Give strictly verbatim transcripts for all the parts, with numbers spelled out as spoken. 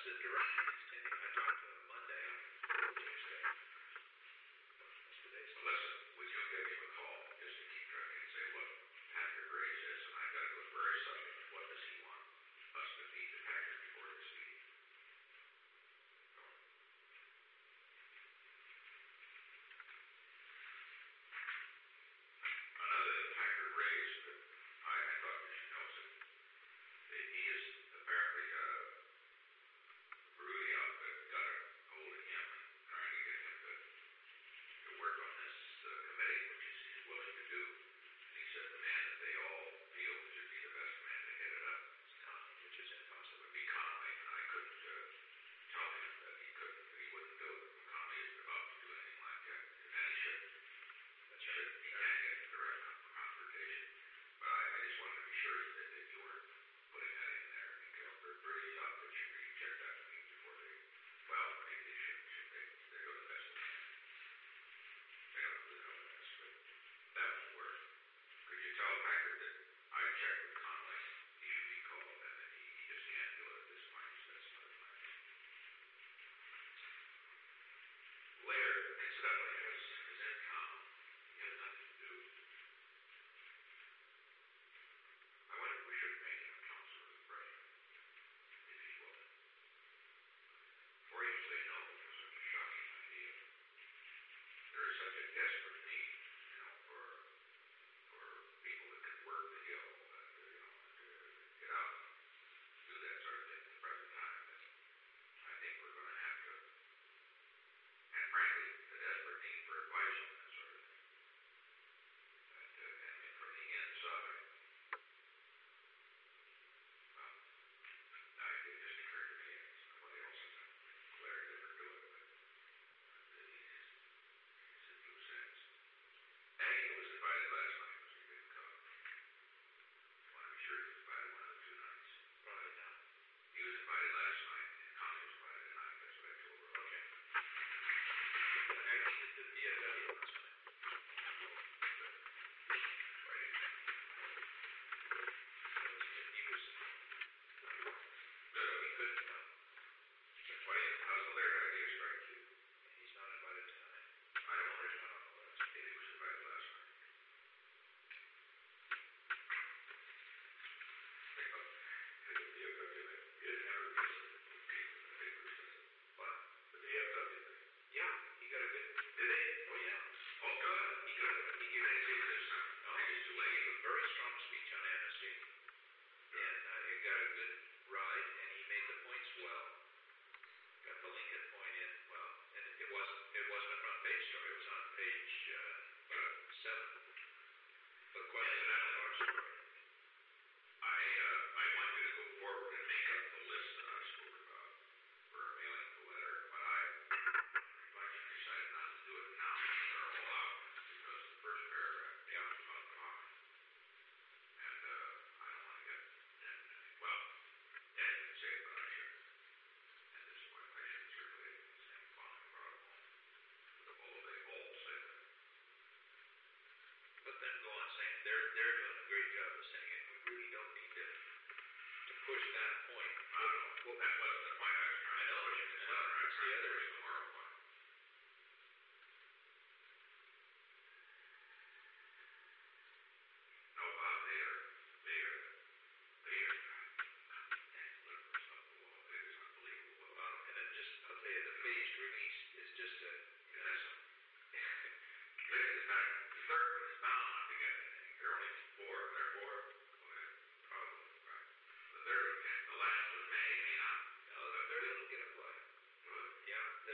the direction he's taking. I talked to him Monday, Tuesday. What's today's? Well, listen, would you give him a call just to keep track and say, look, Patrick Gray says, and I got to go very subject. What does he want us to meet to Patrick before this meeting? Another that Patrick raised, that I, I thought you should know, that he is apparently uh, Rudy outfit got a hold of him and trying to get him to, to work on this uh, committee, which is he's willing to do. And he said the man that they all feel should be the best man to head it up, which is impossible. Would be Conley, and I couldn't uh, tell him that he couldn't, that he wouldn't do it. Conley isn't about to do anything like that, and he shouldn't. That's right. He can't get direct confrontation. But I, I just wanted to be sure that, that you weren't putting that in there, because Rudy's outfit should really check that to me before they, well, maybe they should, should they, they're doing the best they can. They don't do the best, but that was worse. Could you tell Packard that I checked with Conley, he should be called, and that he, he just can't do it at this point, he says not time. Laird, incidentally, is, is in town. He has nothing to do. I wonder if we should make him a counselor of the president, if he's willing. Before you say no, for such a shocking idea. There is such a desperate need, you know, for for people that can work the hill, and, uh, you know, and, uh, get out and do that sort of thing at the present time. That I think we're going to have to, and frankly, a desperate need for advice on that sort of thing. And, uh, and from the inside. Well, I, it just occurred to me, and somebody else has Larry never do it, but uh, he's, he's in loose ends. Aggie was invited last night, so he didn't come. I want to be sure he was invited one of the two nights. Probably not. He was invited last night, and Connie was invited tonight. That's what I told her. Okay. Aggie did the B F W last night. Right. He was, No, no, he couldn't come. that's why, how's the Laird idea strike you? He's not invited tonight. I don't know, he's not on the list. He was invited last night. Think of, think of the B F W thing. You didn't have a reason to compete with the papers, did it? What? The B F W thing. Yeah, he got a good. Did they? Oh yeah. Oh, good. He got. He gave Didn't see a this time. no, I think it's too he gave late. a very strong speech on amnesty, and uh, he got a good ride, and he made the points well. Got the Lincoln point in well, and it, it wasn't. It wasn't a front page story. It was on page uh, uh, seven. But quite an our story. I, uh, I want you to go forward and make up the list that I spoke about for mailing the letter, but I, if I just decided not to do it now, they're all out, because the first paragraph talks about common. And, uh, I don't want to get, and, well, Ed can say it, but I shouldn't. At this point, I shouldn't circulate the same following brought it home. The whole, they all say that. But then go on saying they're they're doing a great job of saying it. We really don't need to to push that point. I don't know. Well, that wasn't the point I was trying I to know, push. it's It's not. not. It's the other. It's the moral one. No, Bob, they are, they are, they are, that liver stuff, it is unbelievable. Um, and then just I'll tell you, the phased release is just a you know. Yes. It is not, the third one is bound not to get anything. There are only four, there are four. Okay, probably, right. The third one can, the last one may, may not. No, the third one will get a play. Good. Yeah.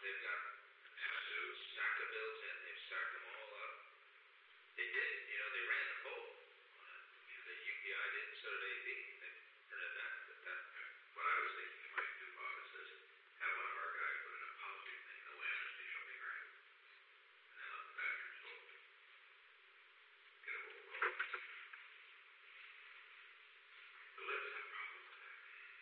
they've got a stack of bills in. They've stacked them all up. They did, you know, they ran the poll on it. The U P I did, so did A P. They printed that, but that. What I was thinking you might do, Bob, is this: have one of our guys put in a policy thing, no amnesty shall be granted, and then let the bastards vote. Get a roll call. The libs have a problem with that.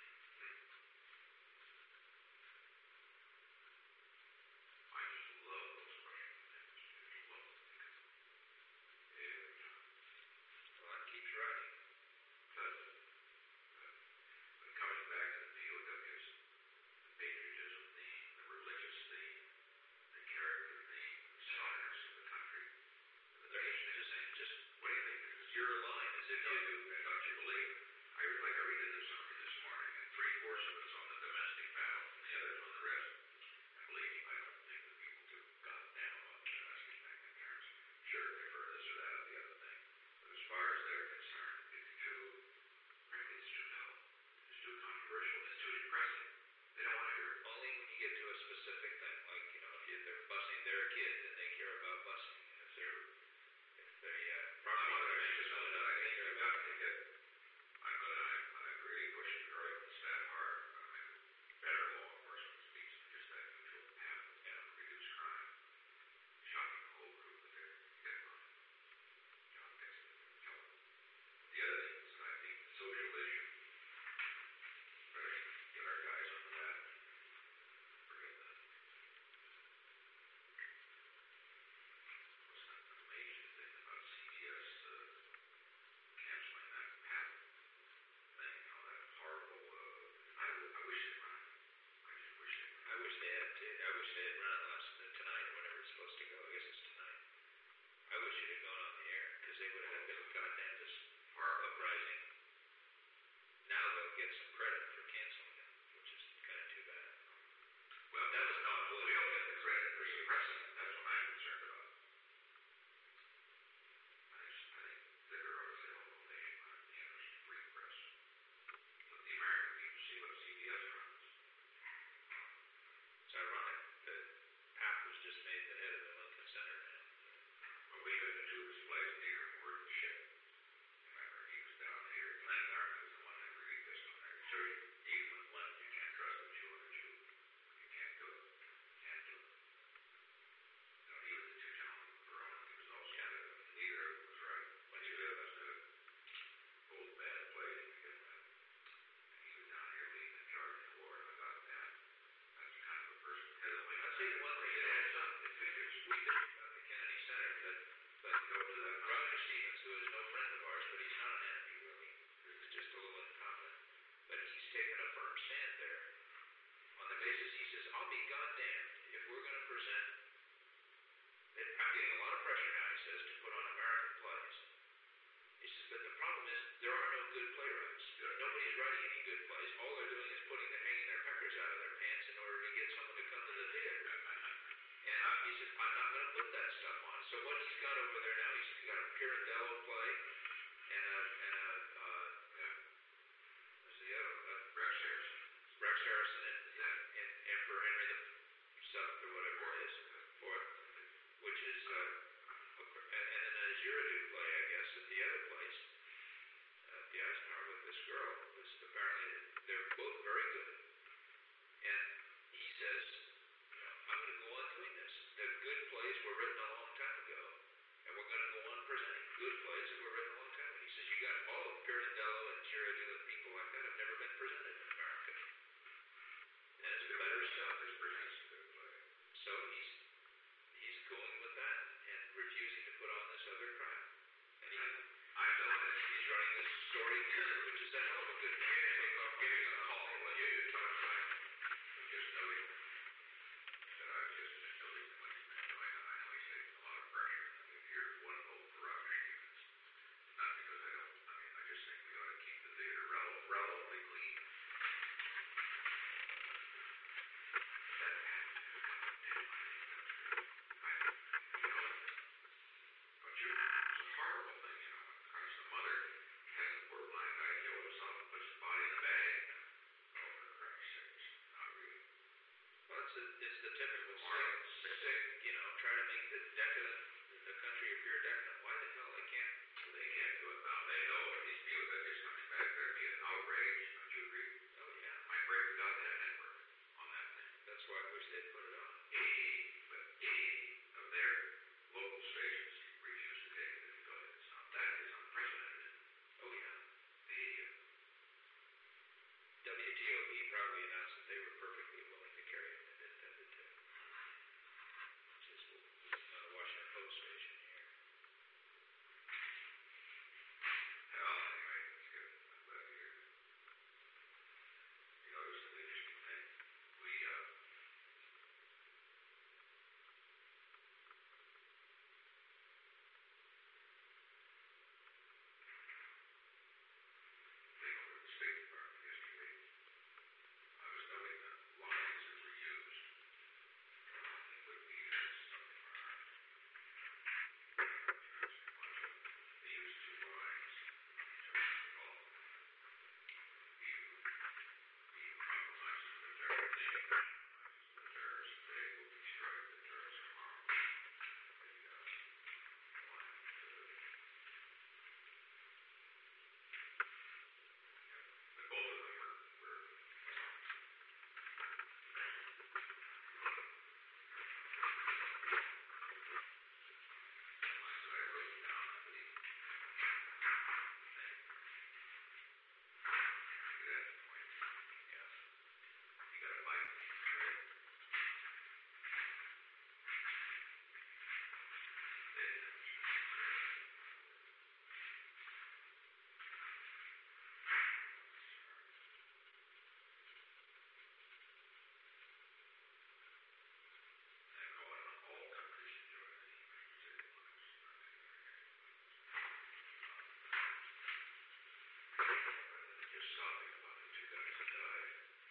I just love those Russian things. Just love them. Every time. Well, that keeps writing. Does it? But, but coming back to the P O Ws, the patriotism theme, the religious theme, the character theme, the sovereignty of the country, the They're nation just, thing. just What do you think? This is your line as if Don't you. you, don't you believe? I read, like I read in the summary this morning, and three fourths of it's on the domestic battle, and the others on the rest. And believe me, I don't think that people give a goddamn about the domestic thing in terms. Sure, they prefer this or that or the other thing, but as far as they're concerned, it's too, frankly, it's too dull. It's too controversial. It's too depressing. They don't want to hear it. Only when you get to a specific thing, like, you know, if you, they're busing their kid, then they care about busing. If they're, if they, uh, I property want to rights make is this going one up, that I they think care we've about. got to get. I'm going to, I'm, I'm really pushing the right staff hard. I mean, better law enforcement speaks to just that neutral path, Yeah. reduce crime. Shocking the whole group with their deadline. John Dixon, tell them. The other thing is, I think the social issue, better get our guys on that. Forget that. What's that amazing thing about C B S uh, canceling that patent thing? You know, that horrible. Uh, I, w- I wish they'd run it. I just wish they'd run I it. wish they had to, I wish they had run it last, tonight or whenever it's supposed to go. I guess it's tonight. I wish it had gone on the air, because they would have had the goddamnedest uprising. Now they'll get some credit for canceling it, which is kind of too bad. Well, That was not we political. don't get the credit for suppressing it. That's what I'm concerned about. I just, I think Vicar ought to say, oh, well, nationwide, you know, it's free press. Let the American people see what C B S runs. It's ironic that Pap was just made the head of the Lincoln Center now. But we had the two displays in here and word and shit. Remember, he was down here. Glenn Garvey was the one that really pissed on there. So you, even with Glenn, you can't trust the Jew on a Jew. You can't do it. You can't do it. You know, even the two gentlemen, Verona, he was also Yeah. good. Neither of them was right. But you did, that's good. Both bad played, you get that. And he was down here leading the charge in the war, and I thought, man, that's kind of a person head of the Lincoln. I'll tell you one thing, You it know, adds it's up. not, it figures. We bitch about the Kennedy Center, but, but Go to that. Roger Stevens, who is no friend of ours, but he's not an enemy really, he's just a little incompetent, but he's taken a firm stand there on the basis, he says, I'll be goddamned if we're going to present, and I'm getting a lot of pressure now, he says, to put on American plays. He says, but the problem is, there are no good playwrights. Nobody's writing any good plays. All they're doing is putting their, hanging their peckers out of their pants in order to get someone to come to the theater. And uh, he says, I'm not going to put that stuff on. So what he's got over there now, he's got a Pirandello play, and a, and a, uh, yeah, what's the other one? Uh, Rex Harrison. Rex Harrison and, and, and Emperor Henry the Seventh or whatever it is, Fourth, which is, uh, and, and then a Giraudoux play, I guess, at the other place, at the Eisenhower with this girl, who's apparently, they're both very good. And he says, you know, I'm going to go on doing this. The good plays were written a long time ago, and we're going to go they put it on. Eighty, but eighty of their local stations refuse to take it. Go ahead. It's not, that is unprecedented. Oh yeah. eighty of them. W T O P probably announced that they were perfectly willing to carry it and intended to. It's just uh, Washington Post station here. Well, anyway, it's good. I'm glad to hear it. You notice an interesting thing. We, uh, came over to the State Department yesterday. I was noting the lines that were used. It would be uh, something for our insurance. They used two lines. Call you, you compromise with the terrorists. Compromises with the terrorists today will destroy the terrorists tomorrow. The uh, line. But both of them were, were lines that I wrote down, I believe. Look at that point. Yeah. You got a bike, right? They didn't understand. They call it an all countries enjoy the city lives. Just sobbing about the two guys that died.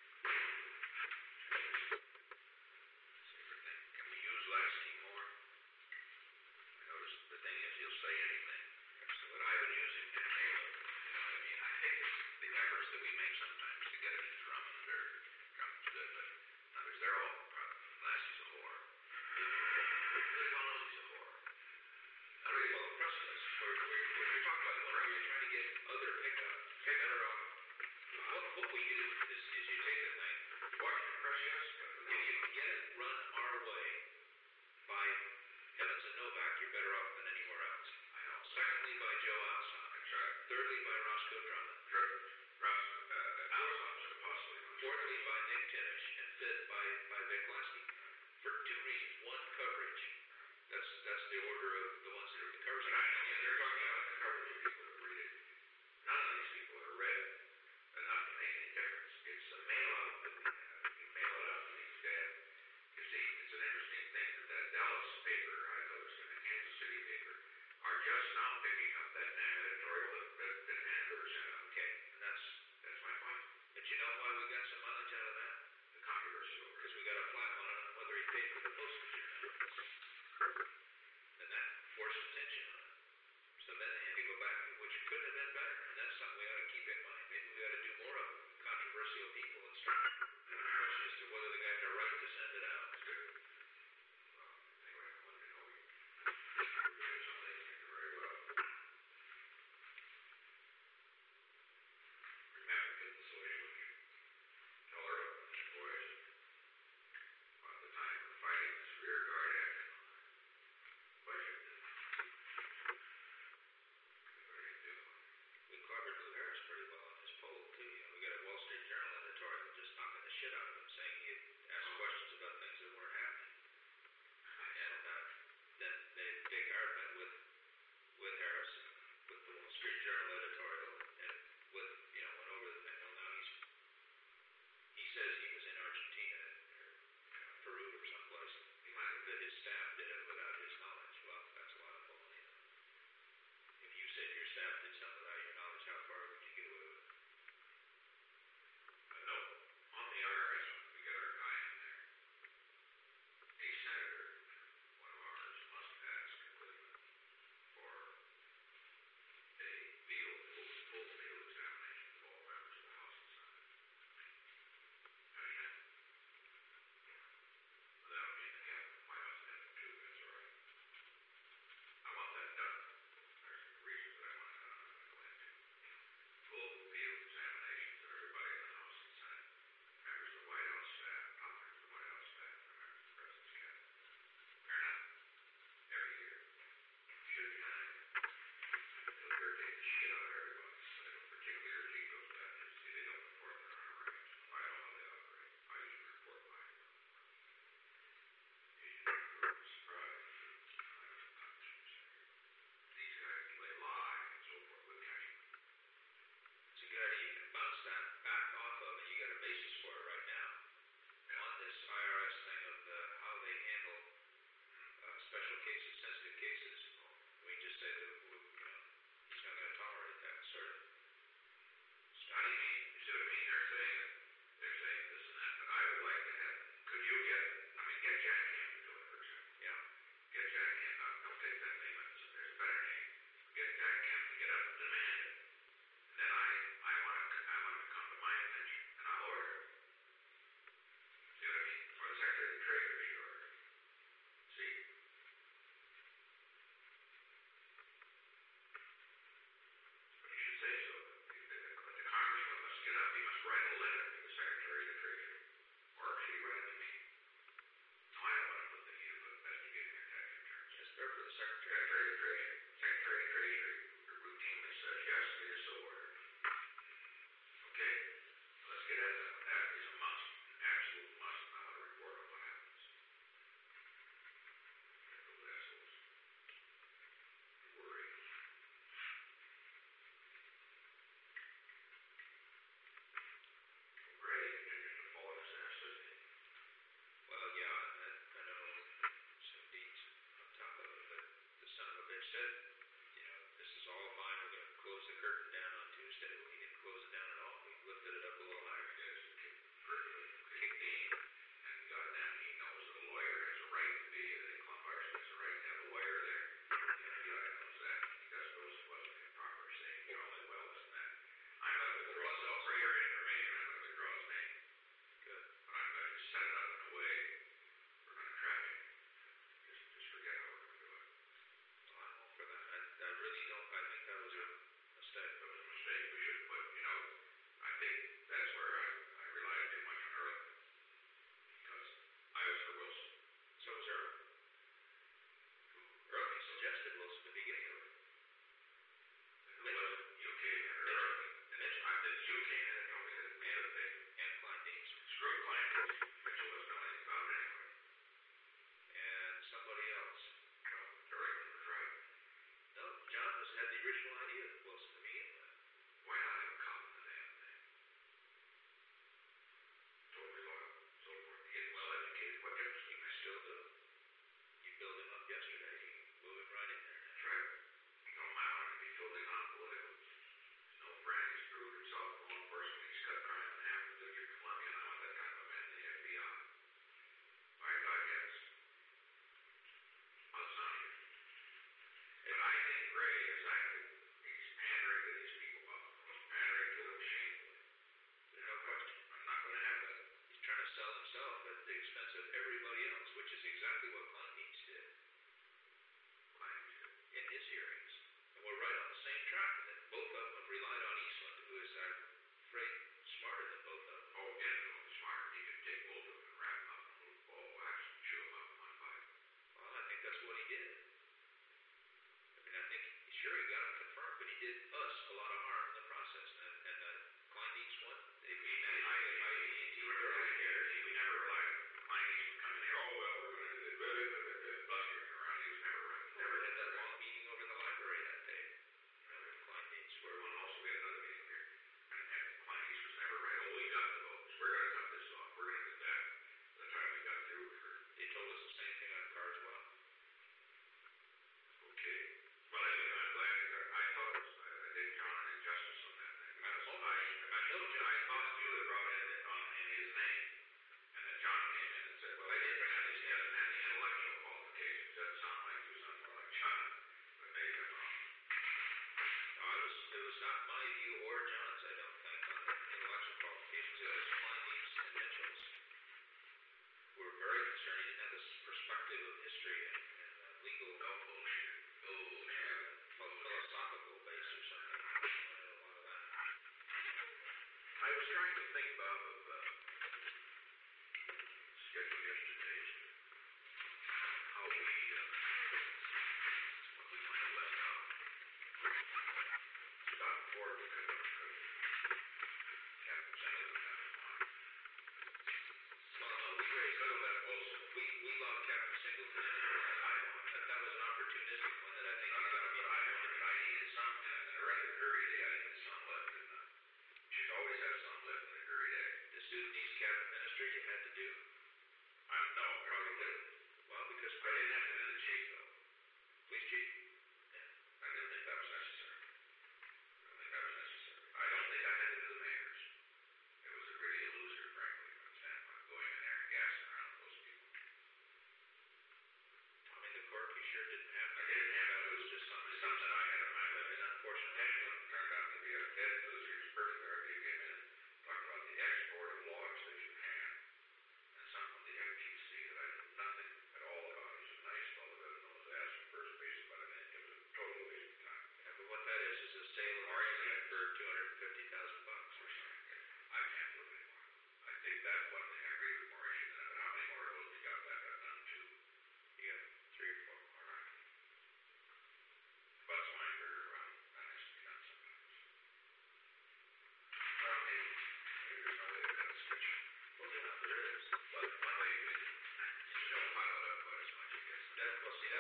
Favorite thing. Can we use Lasky more? I noticed the thing is he'll say anything. So what I've been using to nail it. You know what I mean? I think it's the efforts that we make sometimes to get it in Drummond or Drummond's good, but others they're all Lasky's a whore. Really well knows he's a whore. I really well the press is. Where, where, when you're talking about the press, you're trying to get other pickup, get better off. What, what we do is, is you take the thing, Washington Press, yes, but if you can get it run our way by Evans and Novak, you're better off than anywhere else. I know. Secondly, by Joe Alsop. That's right. Thirdly, by Roscoe Drummond. Dr- Russ, uh, uh, Alsop's possibly not. Fourthly, by Nick Tinish. And fifth, by, by Vic Lasky. For two reasons. One, coverage. That's that's the order of the ones that are the coverage. But I know, and you're talking about the coverage of people that read it. None of these people are read enough to make any difference. It's a mail out that we have. You mail it out to these dead. You see, it's an interesting thing that that Dallas paper, I noticed, and the Kansas City paper, are just now picking up that damn editorial that, that, that Andrew sent out. Okay, and that's That's my point. but you know why we got some mileage out of that? The controversy over it. Because we got a flap on it on whether he paid for the postage or not. And that forced attention on it. So then they had to go back, which could have been better. And that's something we ought to keep in mind. Maybe we ought to do more of controversial people and start the question as to whether the guy had a right to send it out. That's good. Well, anyway, I wanted to know we we did something that did very well. Remember, get the social issue. Tell her, boys, about the time we're fighting this rear guard action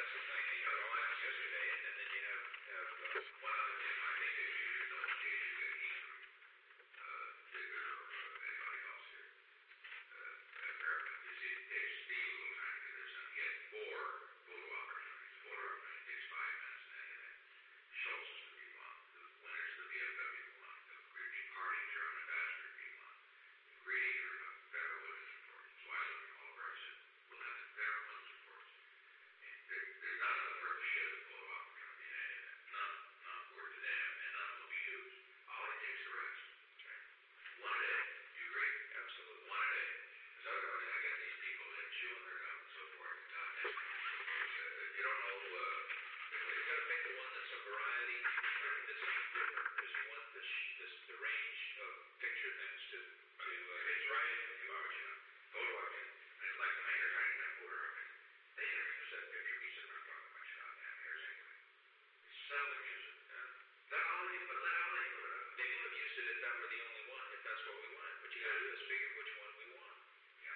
that's the thing. You had all that yesterday, and, and then you have, have uh, One other thing I think that you should know in case you get heat from uh, Digger or uh, anybody else here. Uh, at Fairmont, you see it takes Steve a little time to get this done. He had four photo opportunities. Photo opportunity takes five minutes and anything. Schultz is the B one. The winner's the B M W one. The Greeting Party German Ambassador B one. The Greeting are uh, federal women's reports. So I looked at all of ours and we'll have the federal women's reports. And there, there's not enough worth to share the photo opportunity in any of that. None. Not worth a damn. And none will be used. All it takes is the rest. okay. One a day. You agree? Absolutely. One a day. Because otherwise I get these people that chewing their gum and so forth. And God, that's, uh, you don't know, uh, You got to pick the one that's a variety, that's different, because you want the, sh- this, the range of picture things to, to uh, if it's right, you obviously know. Photo option. And it's like the mayor trying to get a photo option. They never use that picture. We sit around talking about your goddamn hairs anyway. They seldom use it. Yeah. Let Ollie, but let Ollie put it up. they would have used it if that were the only one, if that's what we wanted. What you got to do is figure which one we want, Yeah.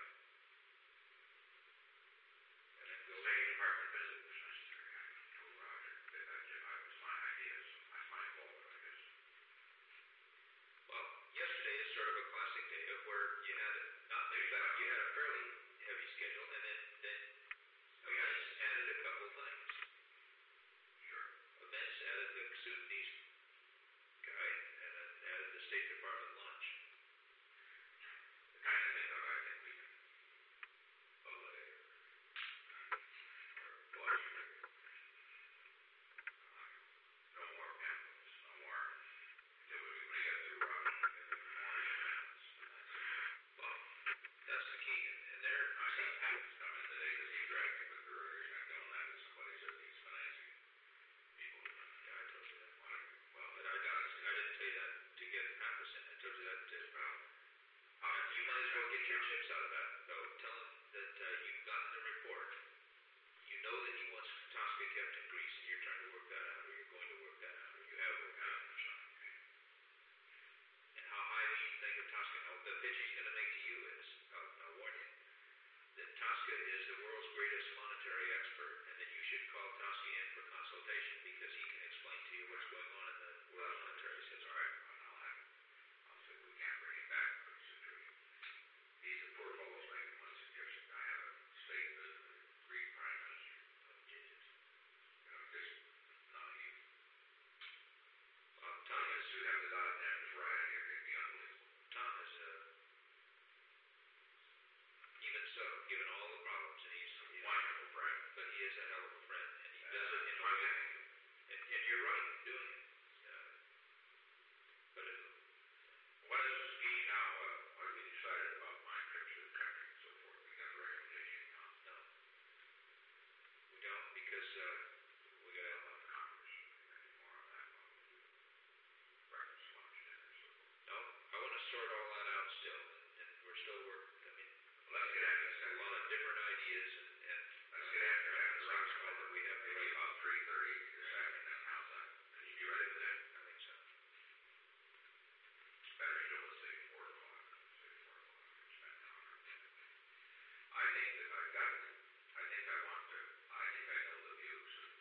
and then The go. State Department visit was necessary. I told Roger that that that was my idea, so that's my fault, I guess. Well, yesterday is sort of a classic day of where you had a, not in fact, you had a fairly heavy schedule, and then, then events added a couple things. Sure. Events added the Sudanese guy, and then added the State Department lunch. The kind of thing that I think we can allay or, or watch. Uh, no more pamphlets, no more. Until we, when we get through Roger, we get through more pamphlets, and that's it. Well, that's the key, and there, I got pamphlets coming in today because he dragged me with earlier. He's not doing that, and somebody said he's financing people. yeah, I told you that. Wanted, well, But I, got, I didn't tell you that to get Pappas in. I told you that to, well, uh, you might as well get your chips out of that, though. Tell him that uh, you've gotten the report. You know that he wants Tosca kept in Greece, and you're trying to work that out, or you're going to work that out, or you have worked that out, or something. Okay? And how highly you think of Tosca. Now, the pitch he's going to make to you is, I'll, I'll warn you, that Tosca is the world's greatest monetary expert, and that you should call Tosca in for consultation because he can explain to you what's going on in the world monetary system. all right. I'll have. I'll say we can't bring it back, but it's a truth. He's the poor fellow's making one suggestion. I have a state visit with the Greek prime minister. Oh, Jesus. You know, just naive. Well, Tom Thomas, is, who have the goddamn variety here, it'd be unbelievable. Tom is, uh, even so, given all the problems, and he's, he's Wonderful friend. but he is a hell of a friend, and he Uh, does it in a I way, think and, and you're right in doing it. Uh, but it, what is the ski now? Uh, what have we decided about my trips to the country and so forth? We got a recommendation now. no, we don't, because uh, we got How to. about the Congress? Any more on that one? We do breakfast, lunch, dinner, so forth. No, I want to sort all that out still, and, and we're still working. I mean, Let's get after this. a lot of different ideas, and, and Let's get after it after Sounds Rock's like that we have to maybe write. about three thirty this afternoon. How's that? Can you be ready for that? I think so. Better still at say four o'clock. Say four o'clock. Spend an hour. I think that I've got. I think I want to. I think I know the views of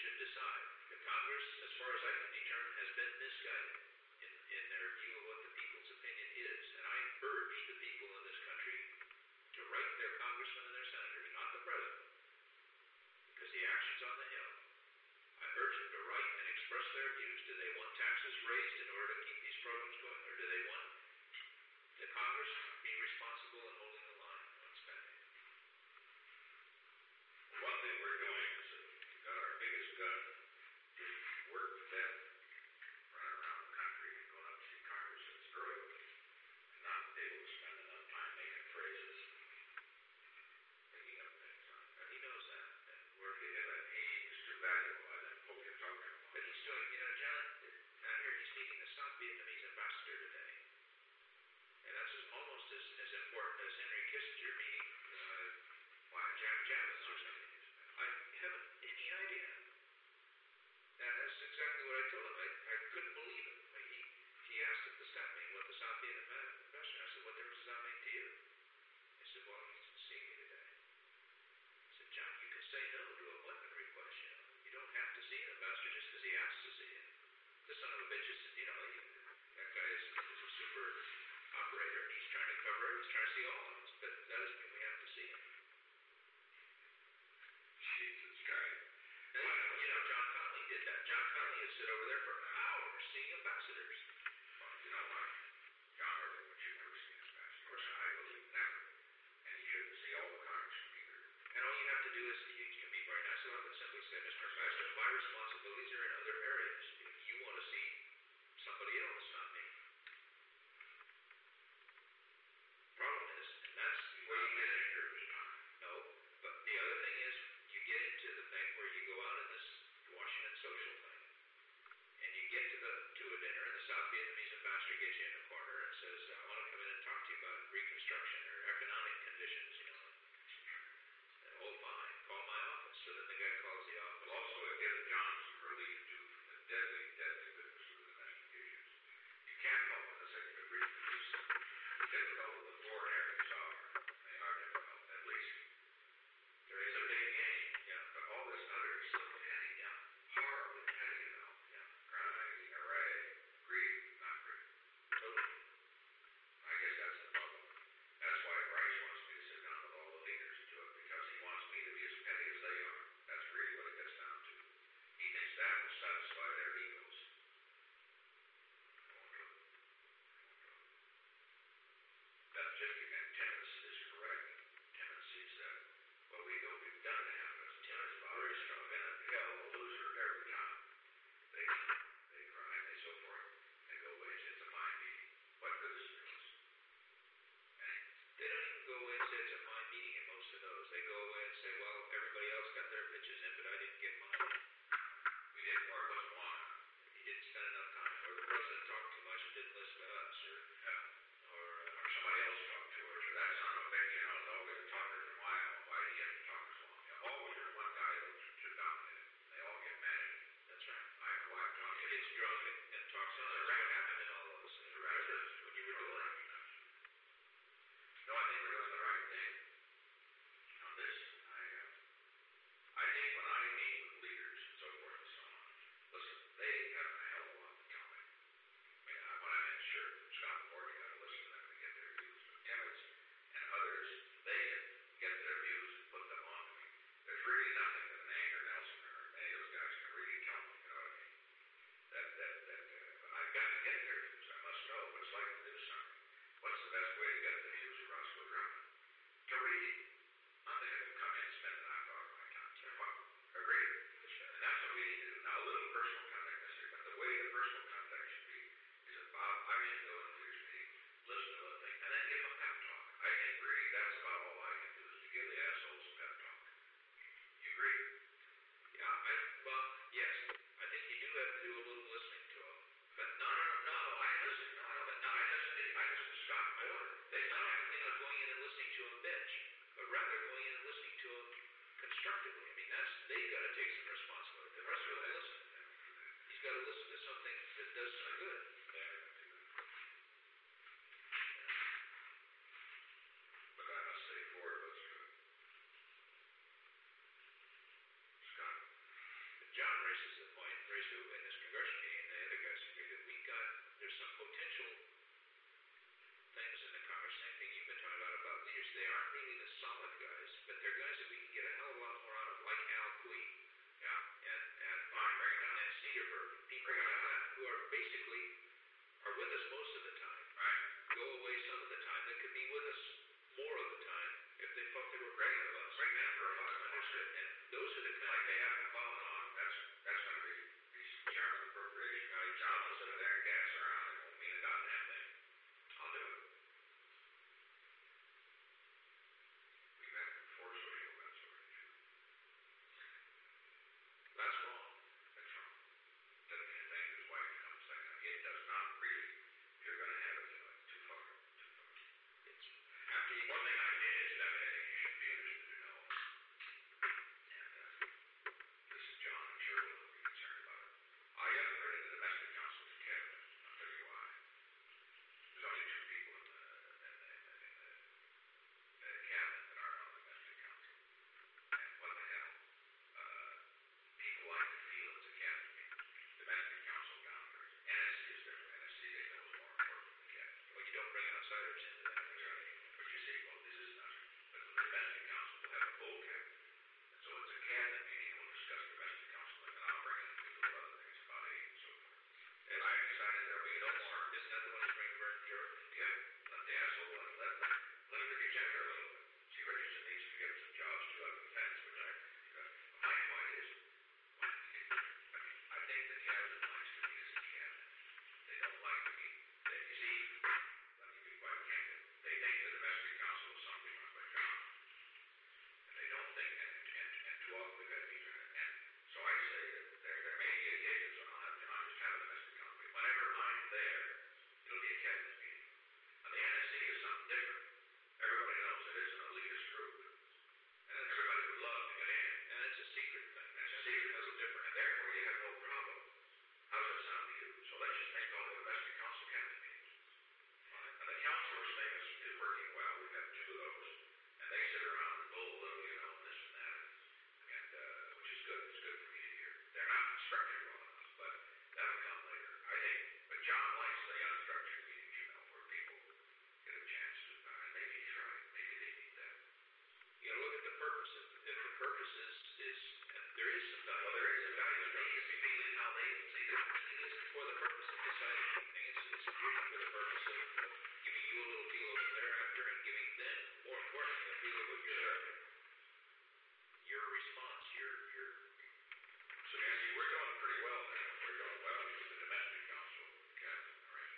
should decide. The Congress, as far as I can determine, has been misguided in, in their view of what the people's opinion is. And I urge the people in this country to write their congressmen and their senators, not the president, because the action's on the Hill. I urge them to write and express their views. Do they want taxes raised in order to keep these programs going, or do they want the Congress be responsible in holding the line on spending? One thing we're doing is that we've got our biggest gun, just work to death, running around the country and going up to see Congress that's early, and not able to spend enough time making phrases, making up things on it. And he knows that. And we're, He, and he is too valuable. I didn't hope you'd talk to him. but he's doing, you know, John, out here he's meeting the South Vietnamese ambassador today. And that's as, almost as, as important as Henry Kissinger meeting uh, why, Jack Javits or something. I haven't any idea. That, that's exactly what I told him. I, I couldn't believe it. Like he, he asked at the staff meeting what the South Vietnamese ambassador. I said, what difference does that make to you? He said, well, he's seeing me today. I said, John, you can say no to a weapon request, you know. You don't have to see an ambassador just because he asks to see you. The son of a bitch is, you know, he, that guy is, is a super operator, and he's trying to cover it. He's trying to see all of us, but that doesn't mean we have to see him. Jesus Christ. And, you know, John Connolly did that. John Connolly would sit over there for hours seeing ambassadors. Well, you know what? John Early, but you've never seen his best. Of course, I believe never. And he shouldn't see all the congressmen either. And all you have to do is, you can be very nice about it, but simply say, Mister Ambassador, my responsibilities are in other areas. If you want to see somebody else, not me. Problem is, and that's where you get it. No, but the other thing is, you get into the thing where you go out in this Washington social thing, and you get to the to a dinner, and the South Vietnamese ambassador gets you in a corner and says, I want to come in and talk to you about reconstruction or economic conditions, you know. And, oh, fine, call my office. So then the guy calls the office. Well, also, it gives John some relief, too, from the deadly, deadly business of the domestications. You can't help it, as I could agree with you. The difficult of the foreign areas are, they are difficult, at least. There is a big game, Yeah. but all this other is so petty, Yeah. horribly petty, you know. Yeah. Crime, array, greed, not greed. Totally. I guess that's the problem. That's why Bryce wants me to sit down with all the leaders and do it, because he wants me to be as petty as they are. That's really what it gets down to. He thinks that will satisfy their egos. I won't do it. I won't do it. That fifty and Timmons is correct. Timmons sees that. Well, we know we've done to happen. Timmons is very strong. Been a hell of a loser every time. They, they cry and they so forth. They go away and say it's a fine meeting. What good is it to us? They don't even go away and say it's a fine meeting in most of those. They go away and say, well, everybody else got their pitches in, but I didn't get mine. We didn't, or it wasn't one. He didn't spend enough time. Or the president talked too much and didn't listen to us. Or, Yeah. or, uh, Or somebody else talked to her. Or that son of a bitch, you know, is always talking from Iowa. Why do you have to talk so long? You always hear one guy that should dominate it. They all get mad at him. that's right. I know why I'm talking. He gets drunk and, and talks on. That's what happened in all those things. When you were doing it. No, I think we're doing the right thing on this. I, uh, I think when I meet with leaders and so forth and so on, listen, they have a hell of a lot to tell me. I mean, I, when I'm in, sure, Scott and Morgan got to listen to them and get their views. But Timmons and others, they get their views and put them on to me. There's really nothing that an Anger Nelson or any of those guys can really tell me, you know what I mean? That, that, that, uh, I've got to get their views. I must know what it's like to do something. What's the best way to get the views of Roscoe Drummond? To read. Not to have him come in and spend an half hour of my time. Well, agreed. And that's what we need to do. Now, a little personal contact necessary, but the way the personal contact should be is that Bob, I should go to the leaders meeting, listen to a thing, and then give them a pep talk. I think really that's about all I can do is to give the assholes a pep talk. You agree? Yeah, I, well, yes. I think you do have to do a little listening to them. But no, no, no, no, I listen. No, no, but no, I listen to, I listen to Scott Porter. They not have thing of going in and listening to him bitch, but rather going in and listening to him constructively. I mean, that's, they've got to take some responsibility. The rest of them listen. He's got to listen to something that does some good. But I must say, Ford was good. Scott. John that's it. And those are the kind Like of they haven't followed on, that's, that's gonna be, be chairman appropriation. Now, John will sit there and gas around, it won't mean a goddamn thing. I'll do it. We've had four social events already. That's wrong. That's wrong. Doesn't mean a thing to his wife to come second. It does not really, if you're gonna have it, you know, it's too far, too far. it's After, one thing I did is that I think you should be interested to know. And, uh, this is John, I'm sure will be concerned about it. I haven't heard of the domestic council in cabinet. I'll tell you why. There's only two people in the, in the, in the, in the, in the cabinet that aren't on the domestic council. And what the hell? Uh, people like to feel it's a cabinet meeting. Domestic council down there. N S C is different. N S C they know is more important than the cabinet. well, you don't bring outsiders into that. That's right. But you see, well, this is not. But the domestic council will have a full cabinet. And so it's a cabinet meeting, and we'll discuss domestic council, and then I'll bring in people of other things about aid and so forth. And I decided there'll be no more. Isn't that the one you bring Vern Pure? Yeah, let the asshole, let, let, let, let him pick his gender a little bit. See, Richardson needs to get some jobs too out of the fence, which I, you know, my point is, I mean, I think the cabinet likes to meet as a cabinet. They don't like to meet, they, you see, let me be quite candid, they think the domestic council is something run by John. And they don't think, and, and, and too often we've had these, and so I say that there, there may be occasions when I'll have John just have a domestic council. Whenever I'm there, it'll be a cabinet meeting. Now the N S C is something different. Everybody knows it is an elitist group. And then everybody would love to get in. And it's a secret thing. And it's a secret, That's that's different. and therefore you have no problem. How does that sound to you? So let's just make all the domestic council cabinet meetings. Fine. And the councilors thing is, is working well. We've got two of those. And they sit around and bull a little, you know, this and that. And, uh, which is good. It's good for me to hear. They're not structured well enough, but that'll come later. I think, but John likes the unstructured meetings, you know, where people get a chance to, uh, maybe he's right. Maybe they need that. You gotta look at the purpose. If, if the purpose is, is and there is some value. Well, there is a value to me is feeling how they see that. It isn't for the purpose of deciding anything. It's, it's really for the purpose of, of giving you a little feel of it thereafter and giving them, more importantly, a feel of what your, your response, your, your, So Nancy, we're doing pretty well now. We're doing well with the domestic council cabinet, all right?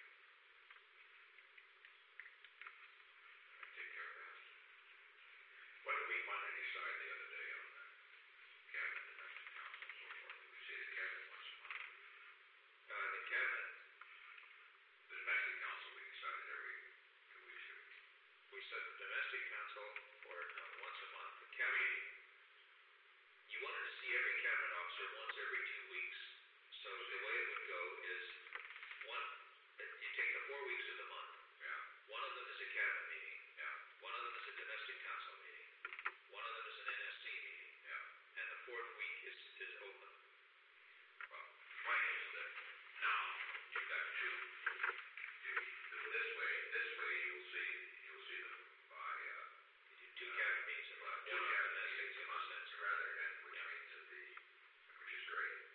Take care of that. What did we finally decide the other day on the cabinet, domestic council, and so forth? Did we say the cabinet once a month? uh, the cabinet. The domestic council, we decided every two weeks. We set the domestic council for uh, once a month. The cabinet, you wanted to see every cabinet officer once every two weeks. So the way it would go is one, you take the four weeks of the month. Yeah, One of them is a cabinet meeting. yeah, One of them is a domestic council meeting. One of them is an N S C meeting. yeah. And the fourth week is, is open. Well, the point is that now you've got two. You do it this way, this way you'll see, you'll see them by, uh, You do two cabinet meetings a month. two One on cabinet domestic, meetings a in a month, sense. rather than, which Yeah. means that the, which is great.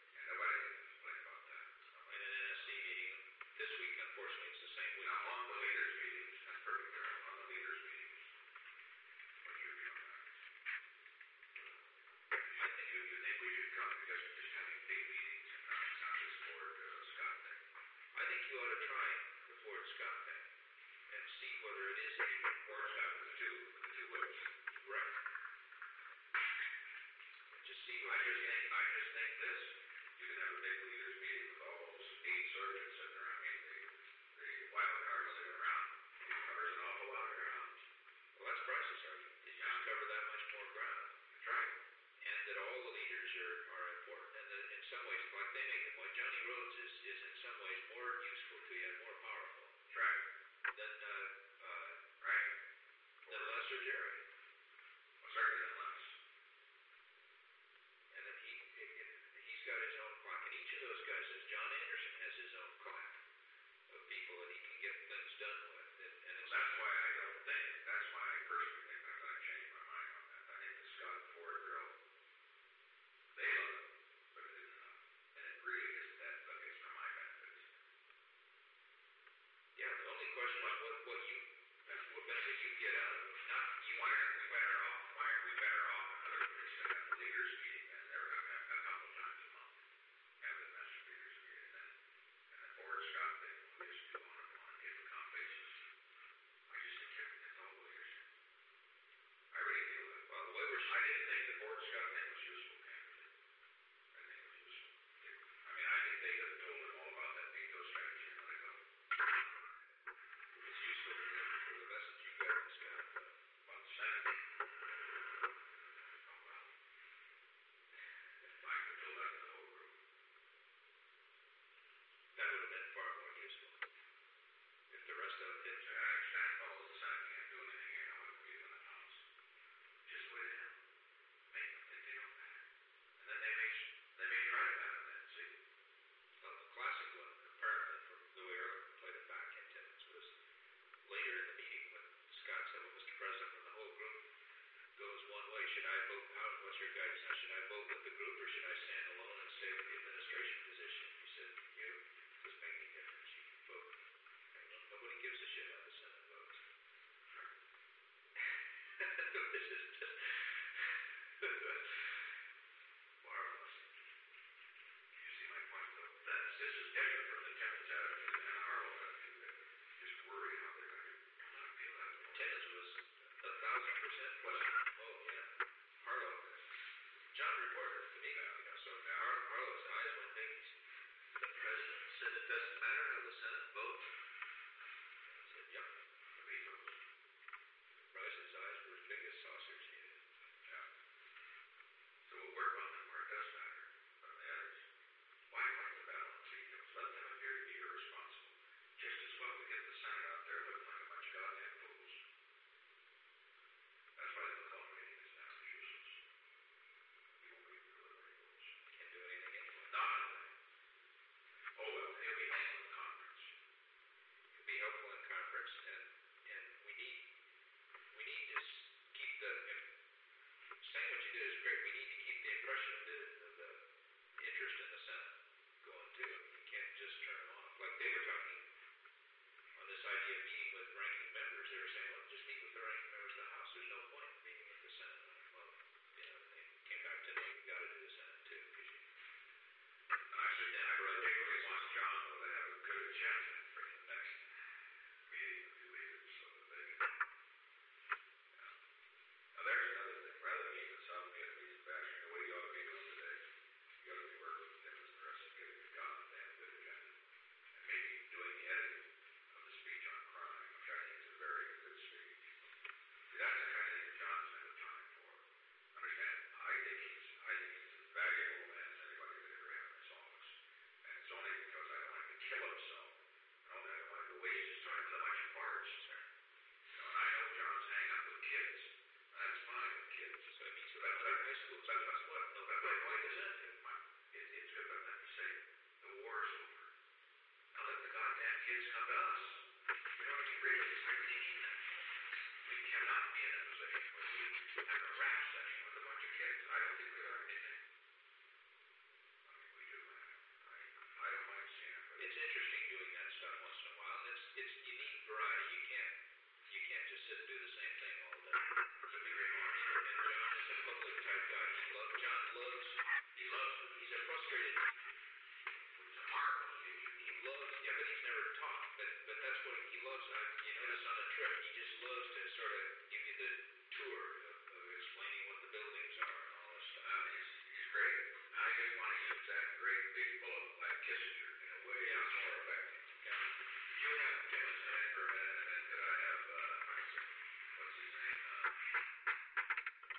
kids come to us. You know what I mean? Really, I really mean that. We cannot be in a position where we have a rap session with a bunch of kids. I don't think we ought to be there. I mean, we do. I, I, I don't mind seeing it, but It's interesting doing that stuff once in a while, and it's it's you need variety. You can't you can't just sit and do the same thing all day. it's a big remarks. And John is a public type guy. He loves John loves He loves it. he's a frustrated He's a marvelous teacher. he loves yeah, but he's never taught. But but that's what he loves. I you notice on a trip he just loves to sort of give you the tour of, of explaining what the buildings are and all this stuff. Uh, he's, he's great. I just want to use that great big bullet like Kissinger in a way that's more effective. Yeah. You have Timothy in for a minute, and then could I have, uh, what's his name? Uh,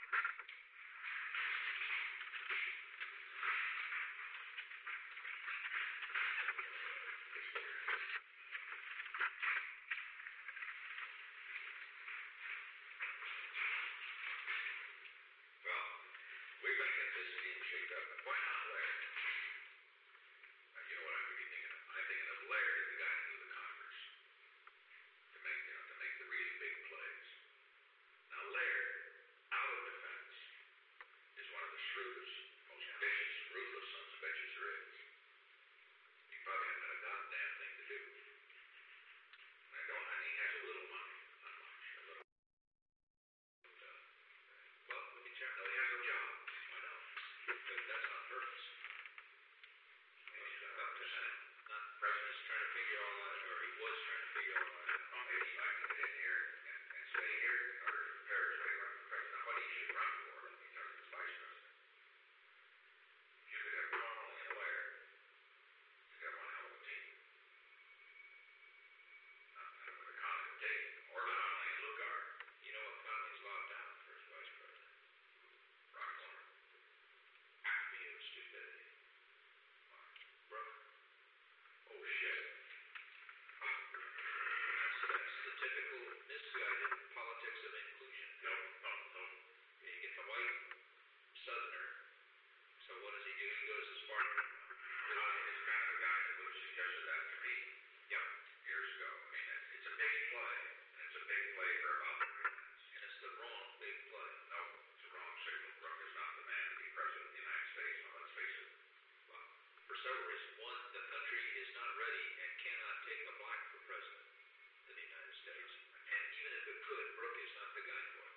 well, we're going to get this team shaped up. Why not Laird? Uh, you know what I'm really thinking of? I'm thinking of Laird as the guy to do the Congress. To make, you know, to make the really big plays. Now Laird, out of defense, is one of the shrewdest, most vicious, ruthless sons of bitches there is. He probably hasn't got a goddamn thing to do. And I don't, and he has a little money, not much, a little. Uh, Well, we can check. no, he has no job. I know. But that's on purpose. Maybe he's got a percent. Not president's trying to figure all that, or he was trying to figure all that out. Well, maybe he'd like to get in here and, and stay here in order to prepare his way to run for president. Now, what he should run for, let me tell you, is vice president. You could have Connolly and Laird. You could have one hell of a team. Not, I don't know what Connolly would take. Or Connolly and Lugard. You know what Connolly's locked out for as vice president? Ron Corner. Acme of stupidity. Brooke. Oh, shit. That's, that's the typical misguided politics of inclusion. No, no, no. You get the white southerner. So what does he do? He goes as far as Connolly is kind of the guy that would have suggested that to me. Yep. Years ago. I mean, it's, it's a big play. And it's a big play for about thirty minutes. And it's the wrong big play. No, it's a wrong signal. Brooke is not the man to be president of the United States. Now, let's face it. Well, for several reasons. One, the country is not ready and cannot take a black for president of the United States. And even if it could, Brooke is not the guy for it.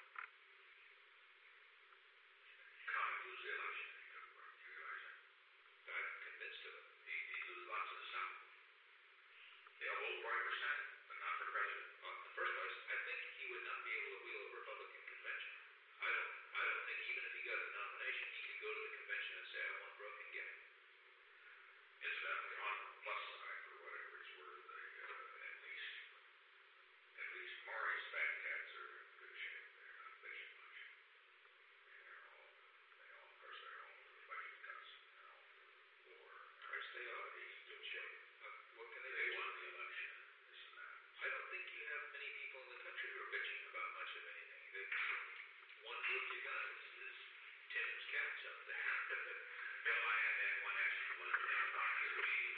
Connolly lose the election. He took Brooke. You realize that? I'm convinced of it. He, he lose lots of the South. They'll vote for one percent, but not for president. Well, in the first place, I think he would not be able to wheel a Republican convention. I don't. I don't think even if he got the nomination, he could go to the convention and say, "I want Brooke," and get it. Incidentally, on the plus side, for whatever it's worth, they, uh, at least, at least Maury's fat cats are in good shape. They're not bitching much. I mean, they're all, they all, of course, they're all for the budget cuts and they're all for the war. Of course, they are. He's in good shape. Uh, what can they They do? won the election, this and that. I don't think you have many people in the country who are bitching about much of anything. The one group you got is, is Tim's cats up there. Bill, I had that one extra one in our doctor's meeting.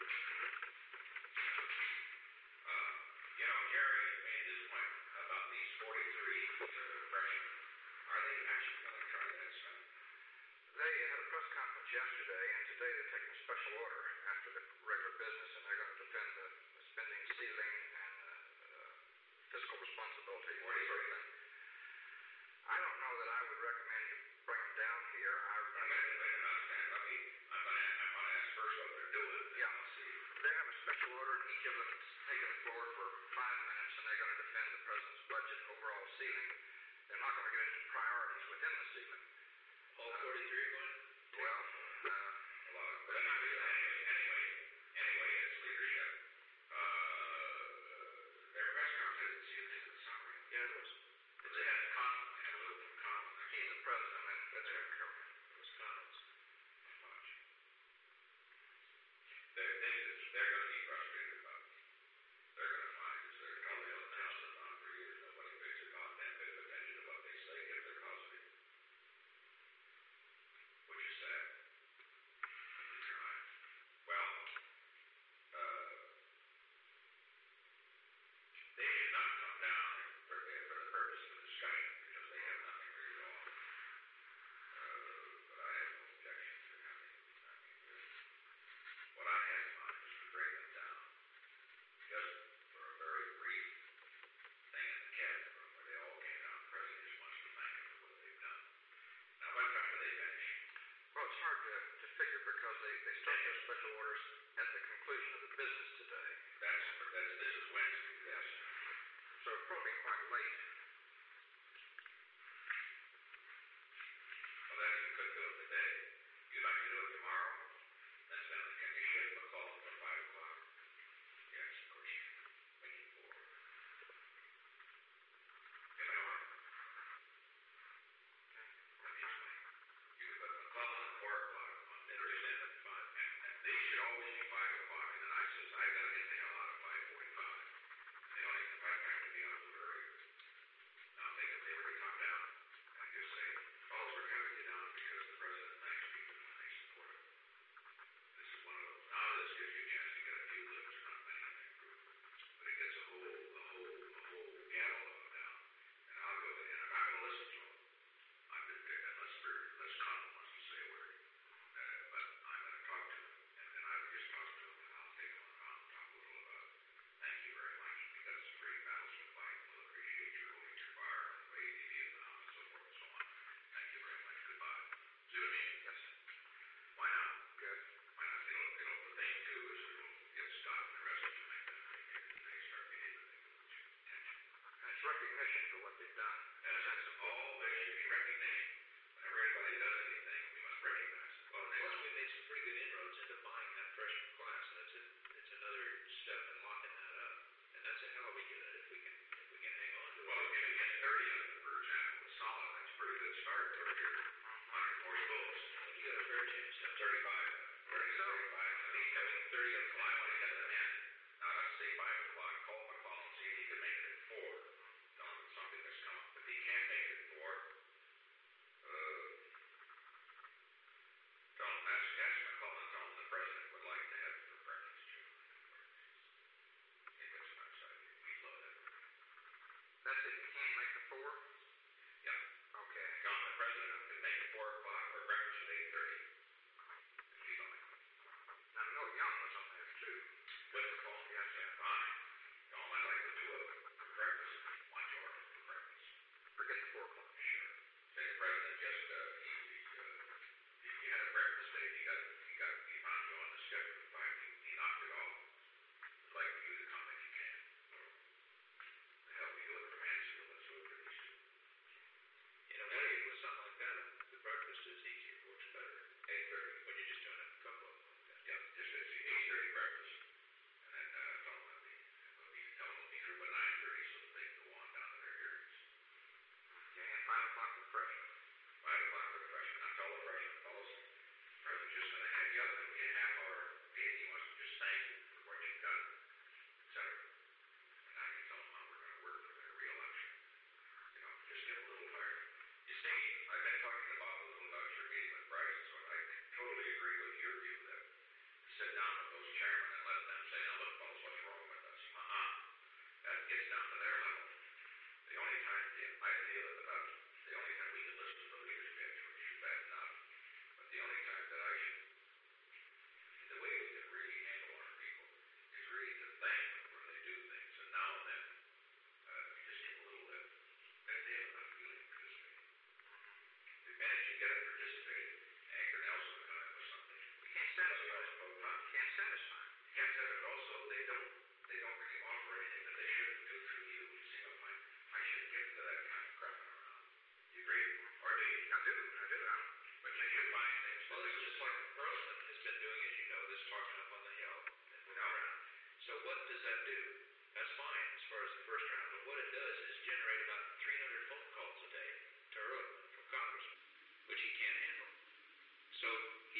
Uh, you know, Jerry made this point about these forty-three uh, freshmen. Are they actually going to try that stuff? They had a press conference yesterday, and today they're taking a special order after the regular business, and they're going to defend the, the spending ceiling and uh, uh, fiscal responsibility and that sort of thing. I don't know that I would recommend you bring them down here. I, I'm going to wait and understand. Let me, I'm going to, I'm going to ask first what they're doing. Yeah. I'll see. They have a special order, and each of them is taking the floor for five minutes, and they're going to defend the president's budget overall ceiling. They're not going to get into priorities within the ceiling. All forty-three are going? Well, uh, A lot of, but anyway, anyway, anyway, anyway, it's leadership. Uh, their press conference, see if they can summary. Yeah,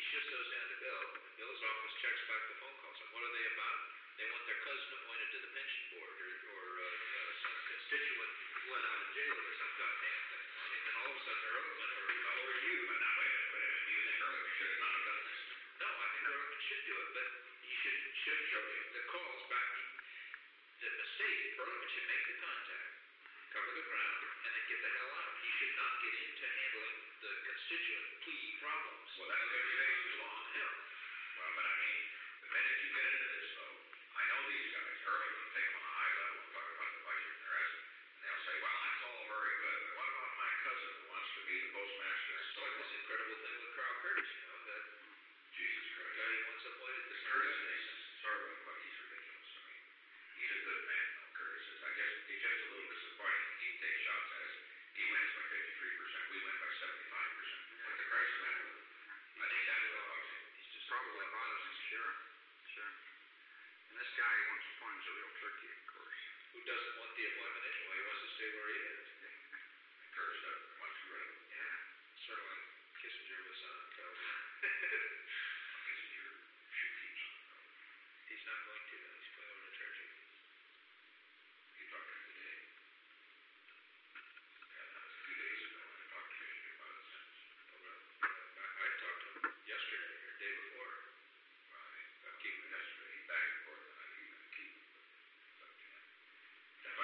shifts those down to Bill, and Bill's office checks back the phone calls. And what are they about? They want their cousin appointed to the pension board, or, or uh, uh, some constituent let out of jail or some goddamn thing. And then all of a sudden, Ehrlichman or, or you, But now, wait a minute, wait a minute. Do you think Ehrlichman should have not have done this? no, I think Ehrlichman should do it, but he should shift the calls back. The, the state, Ehrlichman should make the contact, cover the ground, and then get the hell out. He should not get into handling the constituent plea problems. Well, that's thirty days too long. Hell, Well, but I mean, the minute you get into this, though, I know these guys. Ehrlichman will take them on a high level and talk about the budget and the rest, and they'll say, well, that's all very good, but what about my cousin who wants to be the postmaster and it's so like on? this incredible thing with Carl Curtis, you know, that Jesus Christ. guy he once appointed to some Curtis guy. is sort of like, he's ridiculous. I mean, he's a good man, though, Curtis is. I guess he's just a little disappointing. He takes shots at us. He wins by fifty-three percent. We win by seventy-five percent. What's the Christ of that? I think that's what bugs him. He's just Probably biased, sure, sure. And this guy he wants to appoint is a real turkey, of course. who doesn't want the appointment anyway. He wants to stay where he is. And Curtis doesn't want to rid of him. Yeah, sort of like Kissinger with Seinfeld. Kissinger should keep Seinfeld. He's not going to, though. He's going over to Turkey. You talked to him today. Yeah, that was a few days ago. I talked to Kissinger about his sentence. Oh, well, I, I talked to him yesterday or the day before. Well, I, I'll keep him yesterday. He's back and forth, and I keep him, keep him. But it's up to him. No,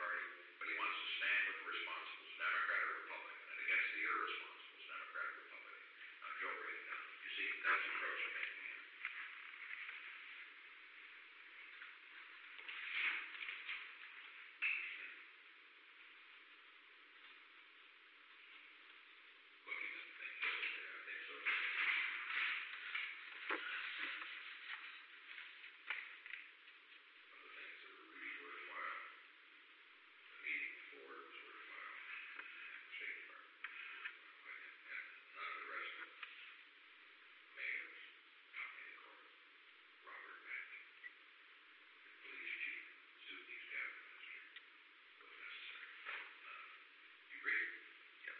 Party, but he wants to stand with the responsibles, Democrat or Republican, and against the irresponsibles, Democrat or Republican. Now, Joe, break it down. You see, that's the approach I'm taking here. Looking at things over there, I think so. One of the things that were really worthwhile, the meeting before it was worthwhile, and the State Department was worthwhile, and, and none of the rest of the mayors, Tommy Court, Robert Mackey, the police chief, Suzuki's cabinet minister, was necessary. None. You agree? Yep.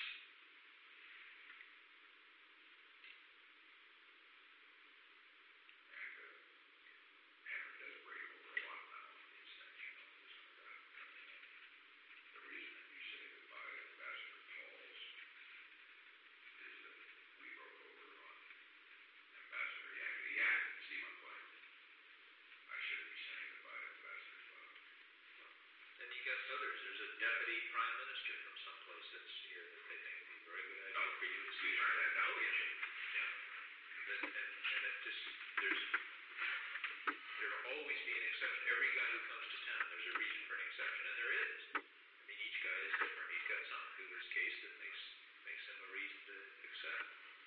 And, uh, Henry does break over a lot now on these things, you know, this and that coming in. The reason that you say goodbye to Ambassador Pauls is that we broke over on Ambassador Yakety Yak. See my point? I shouldn't be saying goodbye to Ambassador Bob. Then you got others. There's a deputy prime minister from someplace that's here that they think would be a very good idea No, for you to we see. turned that down, Oh, yeah. didn't you? Yeah. And, and, and it just, there's, there'll always be an exception. Every guy who comes to town, there's a reason for an exception, and there is. I mean, each guy is different. He's got something to his case that makes makes him a reason to accept.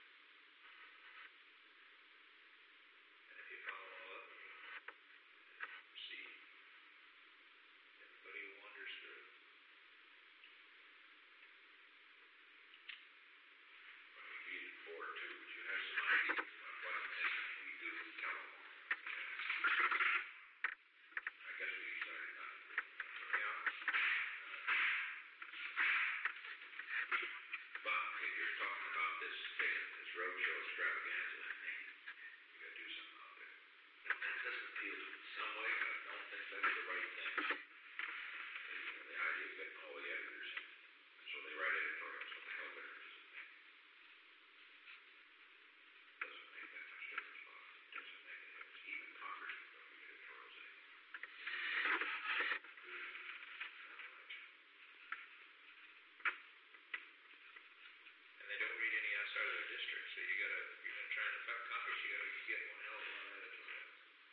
And if you follow all up, you see everybody who wanders through. Well, we needed four too, but you have some ideas about what it is we do in California. I guess we decided not to do it. Yeah. But if you're talking about this ticket, this roadshow extravaganza, you gotta do something out there. Now, that doesn't appeal to me some way, but I don't think that's the right thing. The, the idea of getting all the editors in, and so they write editorials. What the hell difference does it make? Doesn't make that much difference, Bob. It doesn't make a difference. Even congressmen don't read editorials anymore. And they don't read any outside of their district, so you gotta, if you're gonna try and affect Congress, you gotta get one hell of a lot of editorial.